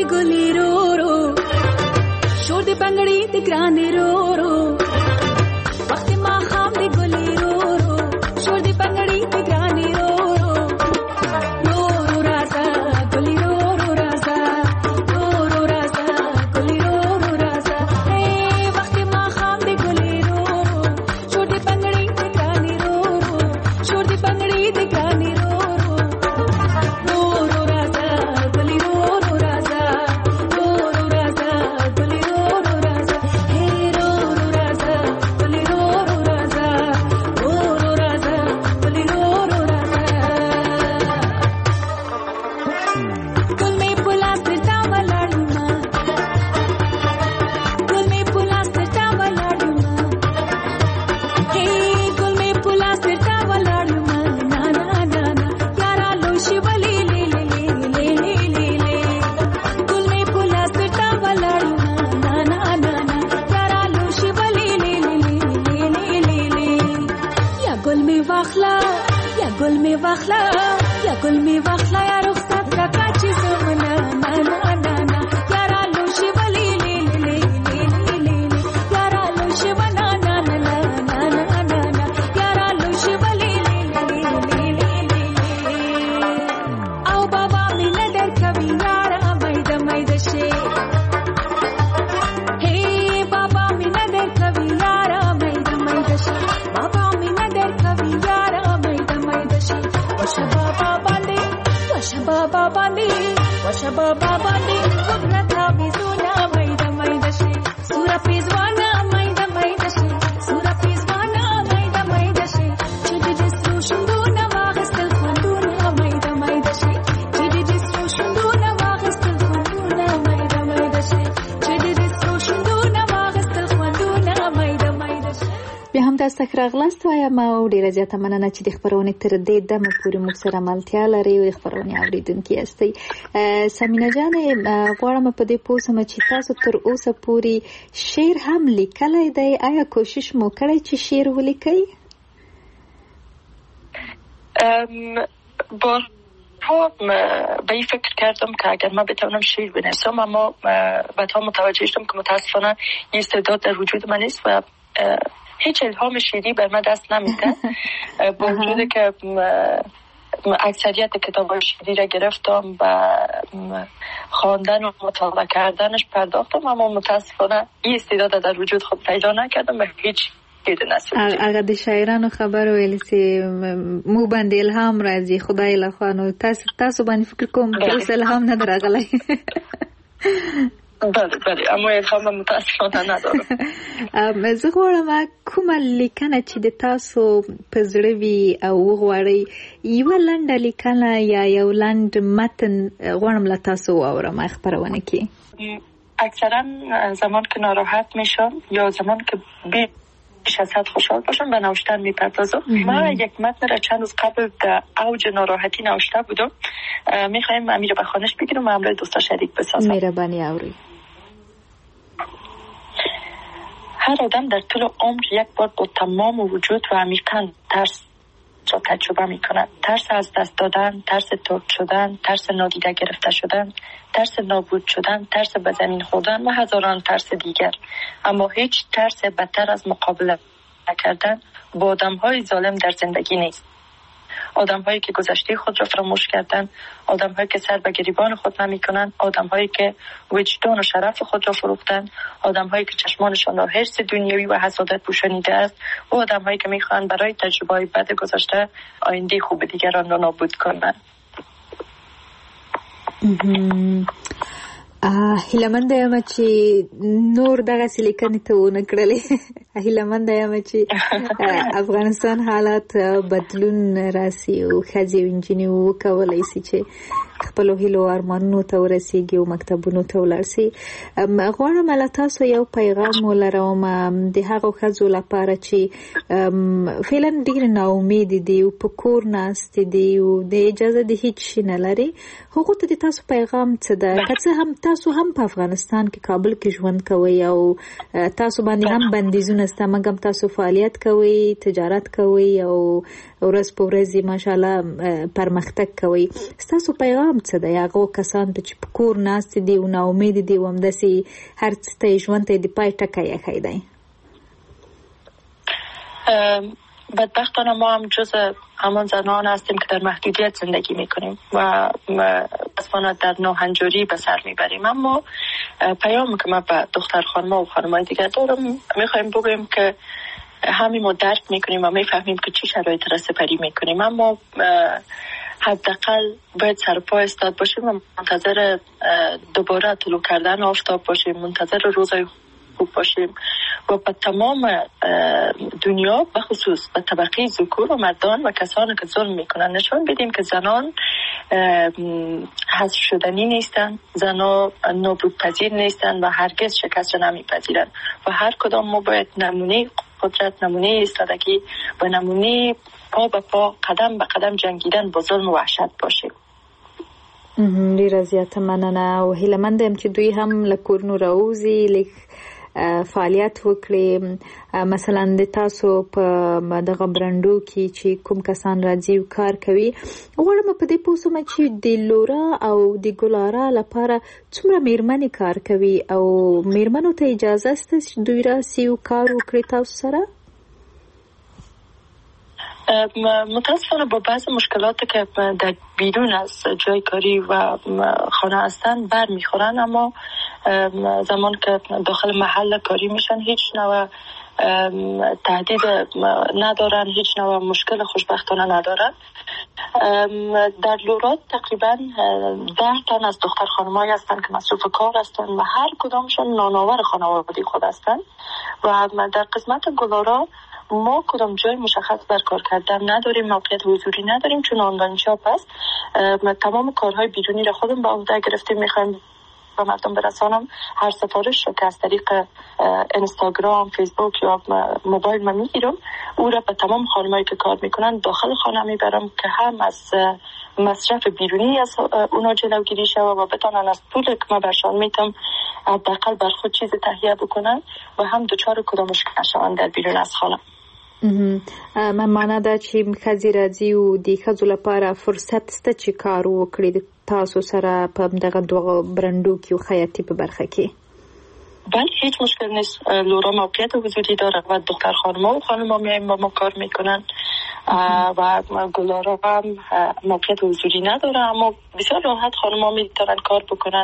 S6: دی ګلې رو رو شور دی پنګړې د ګرانې رو رو وخت ما خام دی ګلې رو رو شور دی پنګړې د ګرانې رو رو رو رو رازا ګلې رو رو رازا رو رو رازا ګلې رو رو رازا اے وخت ما خام دی ګلې رو رو شور دی پنګړې د ګرانې رو رو شور دی پنګړې د ګرانې رو
S3: تاسو ته راغلاست وایم او ډیره زیاته مننه چې د خبرونه تر دې دمه پورې موږ سره ملتیا لري او خبرونه اوریدونکي یاستئ. سمینا جان غواړم په دې پوسم چې تاسو تر اوسه پورې شعر هم لیکلی دی، آیا کوشش مو کړی چې شعر ولیکئ؟
S4: بار ها به این فکر کردم که اگر من بتوانم شعر بنویسم، اما بعدها متوجه شدم که متاسفانه این استعداد در وجود من نیست و هیچ الهام شعری بر من دست نمیده. با وجود که اکثریت کتاب‌های شعری را گرفتم و خواندن و مطالعه کردنش پرداختم، اما متاسفانه این استعداد در وجود خود پیدا نکردم و هیچ
S3: هغه د شاعرانو خبر ویل چې مو باندې الهام راځي خدای له خوا، نو تاسو تاسو باندې فکر کوم چې اوس الهام نه درغلی.
S4: بله بله، اما الهام متاسفانه ندارم.
S3: زه غواړم کومه لیکنه چې د تاسو په زړه وي او وغواړئ یوه لنډه لیکنه یا یو لنډ متن غواړم له تاسو واورم خپرونه کې.
S4: اکثرا زمان که ناراحت میشم یا زمان که بی بیش از حد خوشحال باشم به نوشتن میپردازم. من یک متن را چند روز قبل در اوج ناراحتی نوشته بودم، میخوایم امیر به خانش بگیرم و همراه دوستا شریک بسازم.
S3: مهربانی اوری.
S4: هر آدم در طول عمر یک بار با تمام وجود و عمیقاً ترس را تجربه میکند. ترس از دست دادن، ترس ترد شدن، ترس نادیده گرفته شدن، ترس نابود شدن، ترس به زمین خوردن و هزاران ترس دیگر. اما هیچ ترس بدتر از مقابله نکردن با آدم‌های ظالم در زندگی نیست. آدم‌هایی که گذشته خود را فراموش کردند، آدم‌هایی که سر به گریبان خود نمی‌کنند، آدم‌هایی که وجدان و شرف خود را فروختند، آدم‌هایی که چشمانشان را حرص دنیوی و حسادت پوشانیده است، و آدم‌هایی که می‌خواهند برای تجربه‌های بد گذشته آینده خوب دیگران را نابود کنند.
S3: هیلمنده یم چې نور دغه لیکنې ته ونه کړلې. هیلمنده یم چې افغانستان حالات بدلون راسي او ښځې او نجونې وکولی سي چې خپلو هیلو ارمانونو ته ورسیږي او مکتبونو ته ولاړ سي. غواړم له تاسو یو پیغام ولرم د هغو ښځو لپاره چې فعلا ډېرې ناامیدې دي او په کور ناستې دي او د اجازه د هیڅ شي نه لري. هغو ته د تاسو پیغام څه ده؟ که څه هم تاسو هم په افغانستان کې کابل کې ژوند کوئ او تاسو باندې هم بندیزونه سته، مګر تاسو فعالیت کوئ، تجارت کوئ او ورځ په ورځ ماشاءالله پرمختګ کوئ. ستاسو پیغام پیغام څه دی هغه کسان ته چې په کور ناست دي او ناامید دي او همداسې هر څه ته ژوند ته د پای ټکی ایښی دی؟
S4: بدبختانه ما هم جز همان زنان هستیم که در محدودیت زندگی میکنیم و متاسفانه در ناهنجاری به سر میبریم. اما پیامی که ما به دختر خانم‌ها و خانم‌های دیگر دارم میخوایم بگویم که همین ما درک میکنیم و میفهمیم که چی شرایط را سپری میکنیم، اما حداقل باید سرپا استاد باشیم و منتظر دوباره طلوع کردن آفتاب باشیم، منتظر روزای خوب باشیم و به تمام دنیا به خصوص به طبقه ذکور و مردان و کسانی که ظلم میکنن نشون بدیم که زنان حذف شدنی نیستن، زنان نابودپذیر نیستن و هرگز شکست نمیپذیرن و هر کدام ما باید نمونه قدرت، نمونه ایستادگی و نمونه پا به پا قدم به قدم جنگیدن با ظلم و وحشت باشیم.
S3: ډیره زیاته مننه او هیله مند یم چې دوی هم له کورونو راوځي، لیک فعالیت وکړي. مثلا د تاسو په دغه برندو کې چې کوم کسان راځي او کار کوي، غواړم په دې پوه شم چې د لورا او د ګلارا لپاره څومره میرمنې کار کوي او میرمنو ته اجازه شته چې دوی راسي او کار وکړي تاسو سره؟
S4: متاسفانه با بعض مشکلاتی که در بیرون از جای کاری و خانه هستن بر میخورن، اما زمان که داخل محل کاری میشن هیچ نوع تهدید ندارن، هیچ نوع مشکل خوشبختانه ندارن. در لورا تقریبا ده تن از دختر خانمایی هستن که مصروف کار هستن و هر کدامشون نانآور خانواده خود هستن و در قسمت گلارا ما کدام جای مشخص بر کار کردن نداریم، موقعیت حضوری نداریم چون آنلاین شاپ است. تمام کارهای بیرونی را خودم به عهده گرفتیم، میخوایم به مردم برسانم. هر سفارش رو که از طریق اینستاگرام، فیسبوک یا موبایل من میگیرم او را به تمام خانمایی که کار میکنن داخل خانه میبرم که هم از مصرف بیرونی از اونا جلوگیری شود و بتانن از پول که ما برشان میتم حداقل بر خود چیز تهیه بکنن و هم دوچار کدام مشکل نشوند در بیرون از خانه.
S3: من معنا دا چې ښځې راځي او د ښځو لپاره فرصت شته چې کار وکړي د تاسو سره په دغه دوه برندو کې او خیاطي په برخه کې؟
S4: بله هیچ مشکل نیست. لورا موقعیت حضوری داره و دختر خانم‌ها و خانم‌ها میایم با ما کار میکنن و گلارا هم موقعیت حضوری نداره، اما بسیار راحت خانم‌ها میتونن کار بکنن.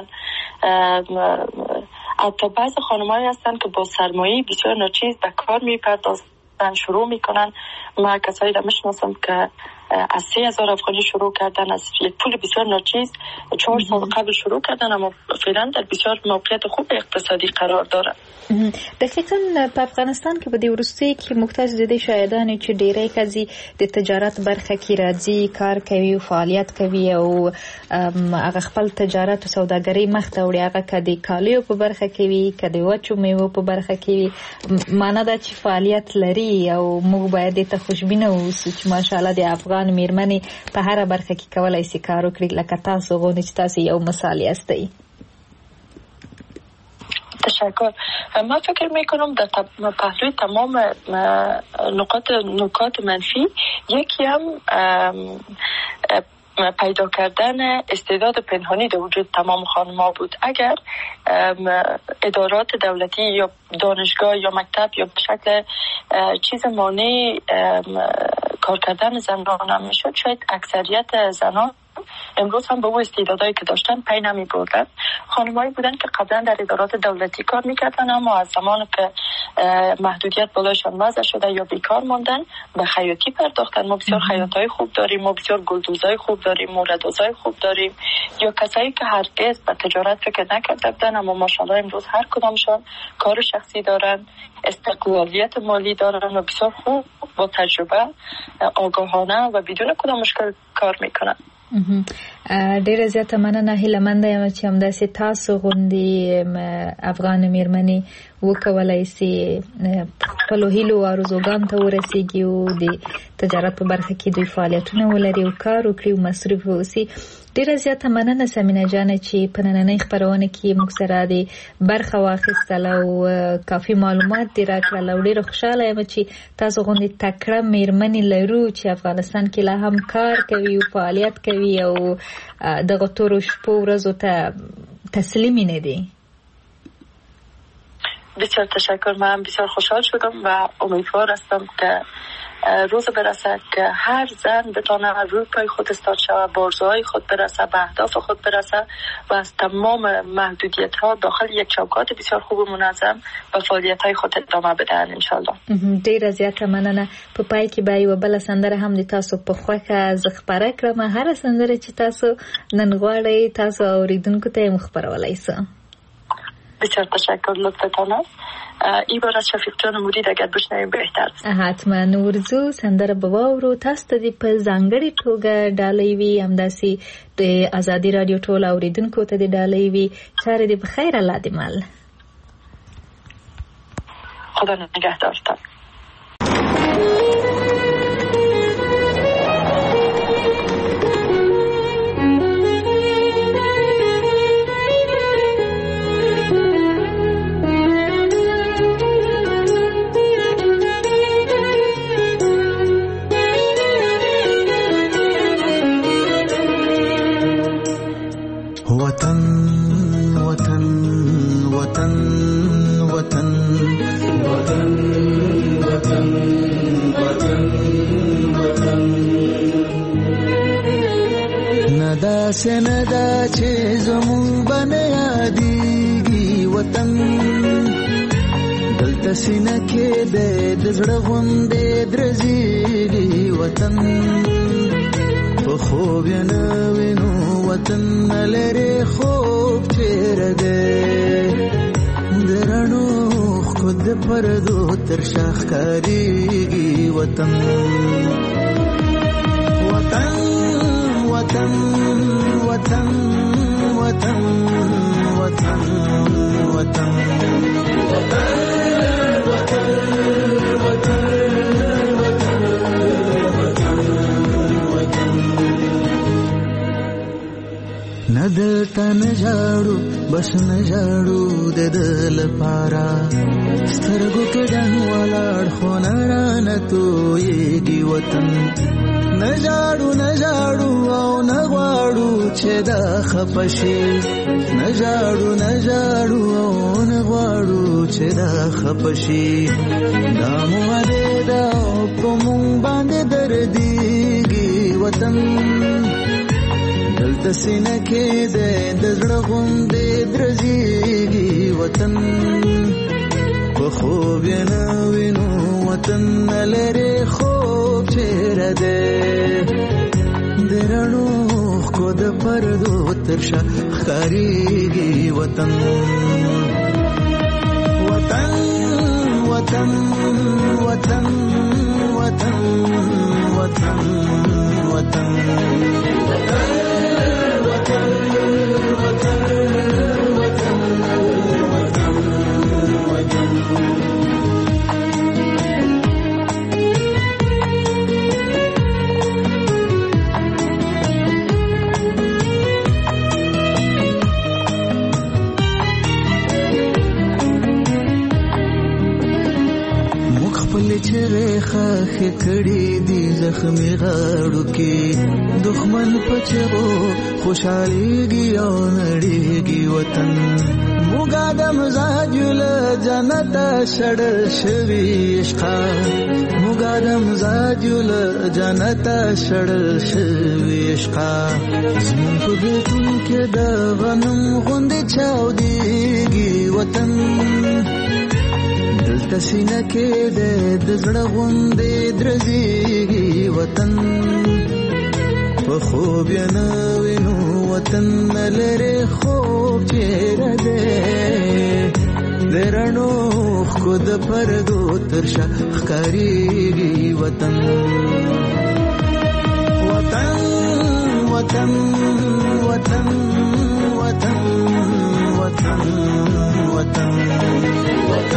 S4: حتی بعض خانم‌هایی هستن که با سرمایه بسیار ناچیز به کار میپردازن، شروع میکنن. ما کسایی را میشناسم که از سه هزار افغانی شروع کردن، از یک پول بسیار ناچیز چهار سال قبل شروع کردن، اما فعلا در بسیار موقعیت خوب اقتصادی قرار داره.
S3: دقیقاً په افغانستان کې په دې وروستي کې محتاج د دې شاهدانې چې ډېری ښځې د تجارت برخه کې راځي، کار کوي او فعالیت کوي او هغه خپل تجارت او سوداګرۍ مخ ته وړي، هغه که د کالیو په برخه کې وي که د وچو میوو په برخه کې وي. معنا دا چې فعالیت لري او موږ باید دې ته خوشبینه اوسو چې ماشاءالله د افغان میرمنې په هره برخه کې کولی شي کار وکړي، لکه تاسو غوندې چې تاسو یو مثال یاستئ.
S4: تشکر. من فکر میکنم در پهلوی تمام نقاط نکات منفی یکی هم پیدا کردن استعداد پنهانی در وجود تمام خانم‌ها بود. اگر ادارات دولتی یا دانشگاه یا مکتب یا به شکل چیز مانع کار کردن زنان هم میشد، شاید اکثریت زنان امروز هم به او استعدادایی که داشتن پی نمی بردن. خانمایی بودن که قبلا در ادارات دولتی کار میکردن، اما از زمان که محدودیت بالایشان وضع شده یا بیکار ماندن به خیاطی پرداختن. ما بسیار خیاطای خوب داریم، ما بسیار گلدوزای خوب داریم، موردوزای خوب داریم، یا کسایی که هرگز به تجارت فکر نکرده بودن اما ماشاءالله امروز هر کدامشان کار شخصی دارن، استقلالیت مالی دارن و بسیار خوب با تجربه، آگاهانه و بدون کدام مشکل کار میکنن.
S3: ډیره زیاته مننه. هیله منده یم چې همداسې تاسو غوندې افغان میرمنې وکولای شي خپل هیلو او ارزوګانو ته ورسیږي او د تجارت په برخه کې دوی فعالیتونه ولري او کار وکړي او مصروف اوسي. ډیره زیاته مننه سمینه جان چې په نننۍ خبرونه کې موږ سره د برخه واخیستله او کافي معلومات دې راکړل او ډیره خوشاله یم چې تاسو غوندې تکړه میرمنې لرو چې افغانستان کې لا هم کار کوي او فعالیت کوي او دغه تورو شپو ورځو ته تسلیمي نه دي.
S4: بسیار تشکر. من بسیار خوشحال شدم و امیدوار هستم که روز برسه که هر زن بتونه روی پای خود استاد شود، به آرزوهای خود برسه، به اهداف خود برسه و از تمام محدودیت ها داخل یک چوکات بسیار خوب و منظم و فعالیت های خود ادامه بدهند ان شاء الله.
S3: ډیره زیاته مننه. په پای کې به یو بل سندره هم د تاسو په خوښه ز خبره کړم. هر سندره چې تاسو نن غواړئ تاسو اوریدونکو ته مخبرولای شئ.
S4: بسیار تشکر، لطفتان است. این بار از شفیق جان مرید اگر بشنویم بهتر است.
S3: حتما ورزو سندره به واورو. تاسو ته په ځانګړي توګه ډالۍ وي، همداسې د ازادي رادیو ټول اوریدونکو ته د ډالۍ وي. چاره دې په خیر، الله دې مل.
S4: خدا نگهدارتان.
S7: وطن وطن وطن وطن وطن وطن وطن وطن ندا سے ندا چې زمون بنه یادېږي وطن دلته سینه کې د زړه غوندې درځېږي وطن په خوب یې نه وینو وطن لري خوب چیرې ده درنو خود پردو تر شاخ کاریږي وطن وطن وطن وطن وطن وطن وطن ندلتا نجاړو بس نجاړو د دل پارا سترګو کې ډنګ ولاړ خو نارانه تویږي وطن نجاړو نجاړو او نغواړو چې دا خپشي نجاړو نجاړو او نغواړو چې دا خپشي دا مو دې دا په مونږ باندې درديږي وطن دلته سینه کې د زړه غوندې درځېږي وطن په خوب یې نه وینو وطن لري خوب چیرې ده د رڼو ښکو د پردو تر شا ښکارېږي وطن وطن وطن وطن وطن وطن وطن خاخ کړي دي زخمي غاړو کې دښمن پچو خوشاليږي او نړيږي وطن موږ د مزاج له جنت شړل شوي عشقا موږ د مزاج له جنت شړل شوي عشقا زمون په بیتون کې د غنم غوندې چاوديږي وطن دلته سینه کې د زړه غوندې درځېږي وطن په خوب یې نه وینو وطن لري خوب چیرې ده د رڼو ښکو د پردو تر شا ښکارېږي وطن وطن وطن وطن وطن وطن وطن وطن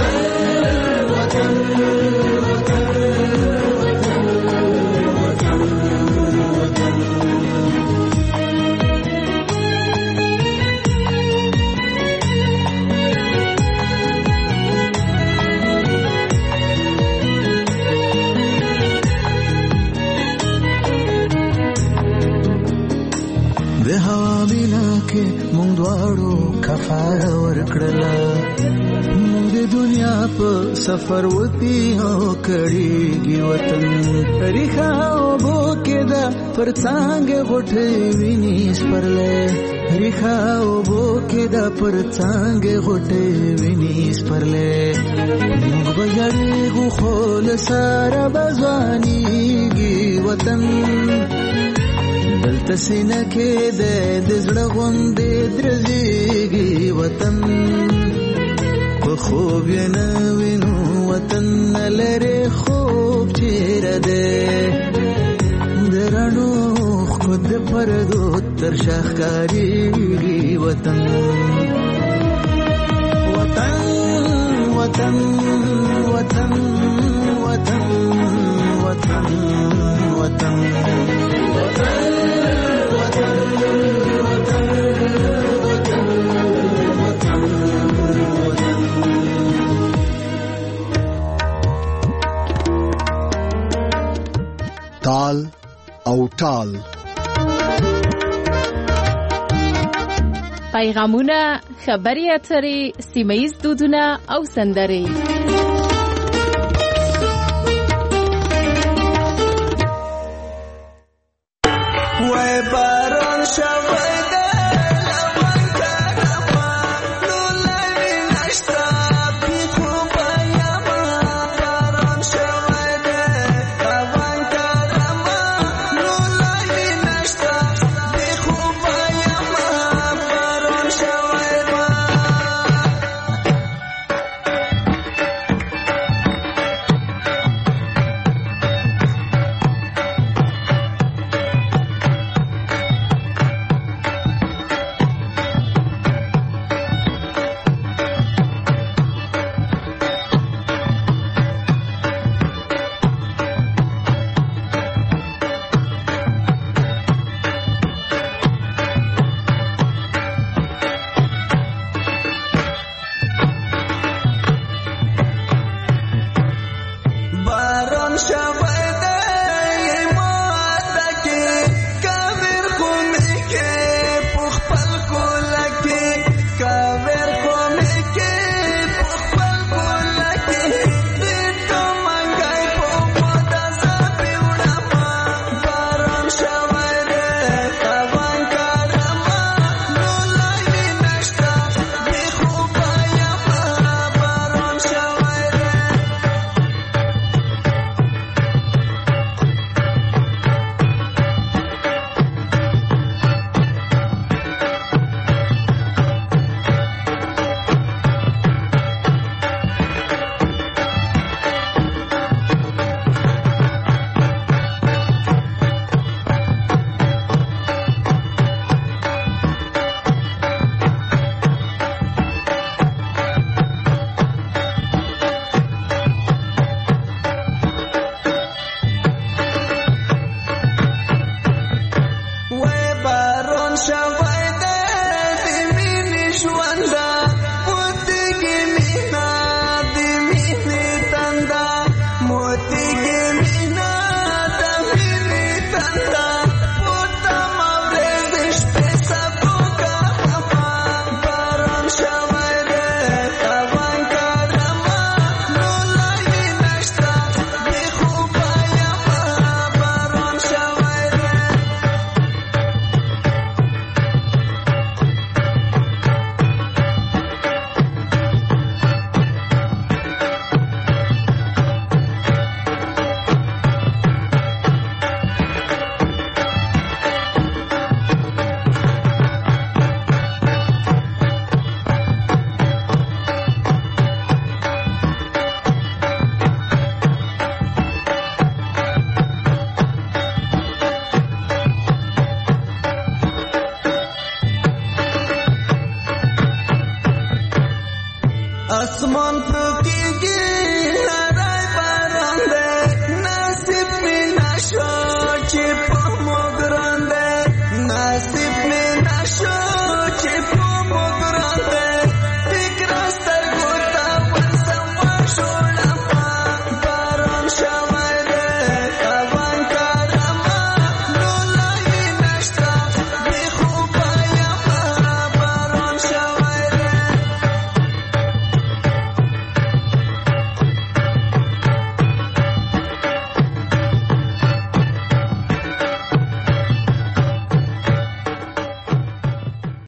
S7: دنیا کې مونږ دواړو کفاره ورکړله مونږ د دنیا په سفر وتی او کړيږي وطن ریخا وبو کې دا پر څنګه غټې ویني سپرلې ریخا وبو کې دا پر څنګه غټې ویني سپرلې مونږ به یړېږو خو له سره بځوانېږي وطن دلته سینه کې د زړه غوندې درزېږي وطن په خوب یې نه وینو وطن نه لرې خوب چېرې دی د رڼو خو د پردو تر شا ښکارېږي وطن وطن وطن وطن وطن وطن وطن
S1: تال او ټال
S2: پیغامونه، خبري اترې، سیمه‌ییز دودونه او سندرې.
S7: وای باران شوی دی لمن کرما نو لوي نشتا پیخو پیاما باران شوی دی لمن کرما نو لوي نشتا پیخو پیاما باران شوی دی باران شوی دی ماته کې کاویر کومې کې پخپل کوله کې کاویر کومې کې پخپل کوله کې دې ته منګای په موده زپې وړما باران شوی دی روان کرما نو لوی نشته بې خوبه یمه باران شوی دی وای باران شوی دی د مینې ژونده موتیږي مینا د مینې تنده موتیږي مینا د مینې تنده پوتمه ورځې شپې سبو کهما باران شوی دی روان کرما نو لوی نشته بې خوبه یمه باران شوی دی اسمان پکې